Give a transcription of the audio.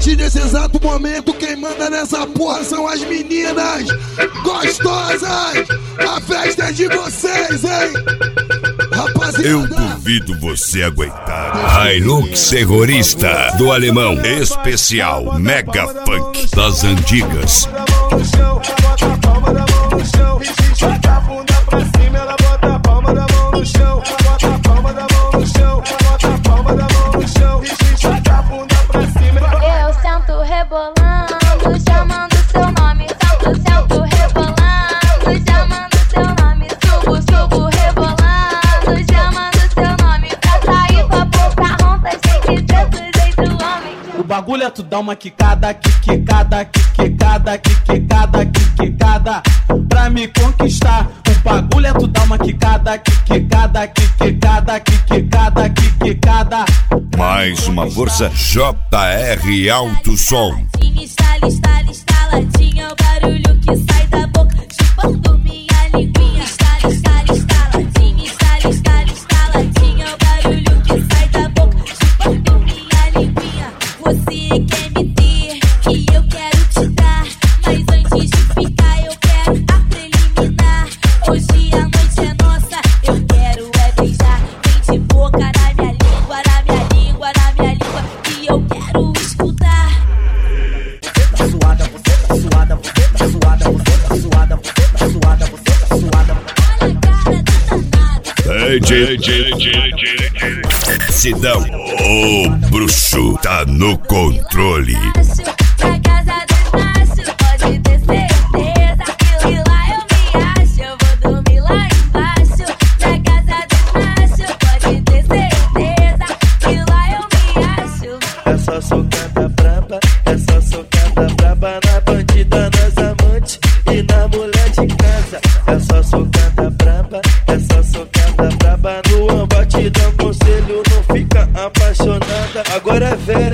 partir desse exato momento, quem manda nessa porra são as meninas gostosas. A festa é de vocês, hein? Rapaziada, eu duvido você aguentar. Hilux terrorista do alemão especial Mega Funk das antigas. Bota a palma da mão no chão, bota a bunda pra cima, ela bota a palma da mão no chão, bota a palma da mão no chão, bota a palma da mão no chão, bota a bunda pra cima. Eu sento rebolando, chamando seu nome, sento rebolando, chamando seu nome, subo rebolando, chamando seu nome, pra sair pra pouca ronda, tem que ter do jeito homem. O bagulho é tu dar uma quicada, quicada, quicada, quicada, quicada, pra me conquistar. O bagulho é tu dar uma quicada, quicada, quicada, quicada, quicada. Mais uma força JR Alto Som. Estaladinha, o barulho que sai da boca, chupando minha linguinha. Estaladinha, estaladinha, o barulho que sai da boca, chupando minha linguinha. Você quer me ter, que eu quero te dar, mas antes de ficar eu quero a preliminar. Hoje a noite é nossa, eu quero é beijar, vem de boca na minha língua, na minha língua, na minha língua, que eu quero escutar. Suada, você tá suada, você tá suada, você tá suada, você tá suada, você tá suada. Olha a cara da danada. Sidão, o bruxo tá no controle. Pra casa dos machos, pode ter certeza que lá eu me acho, eu vou dormir lá embaixo. Pra casa dos machos, pode ter certeza que lá eu me acho. Essa socada braba, essa socada braba na bandida, nas amantes e na mulher de casa. Essa socada braba, essa socada braba no ambatidão, conselho não fica apaixonada. Agora é velha.